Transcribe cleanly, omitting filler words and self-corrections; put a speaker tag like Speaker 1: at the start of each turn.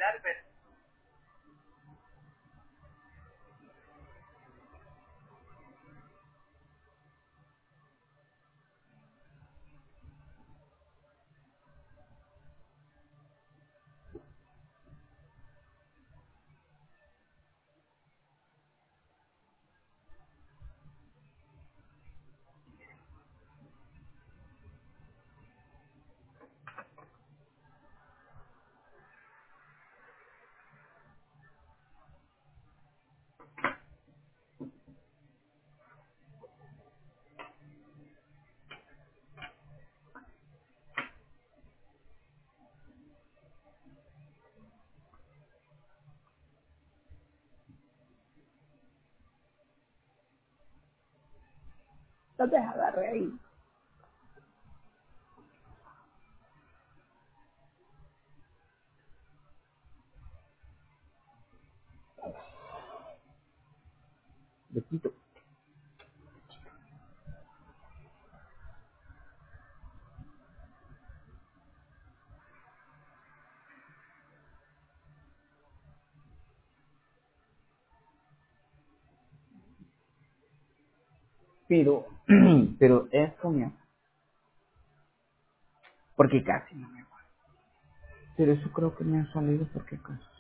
Speaker 1: No te agarré ahí.
Speaker 2: Besito. Pero esto, mi amor, porque casi no me gusta. Pero eso creo que me ha salido porque casi.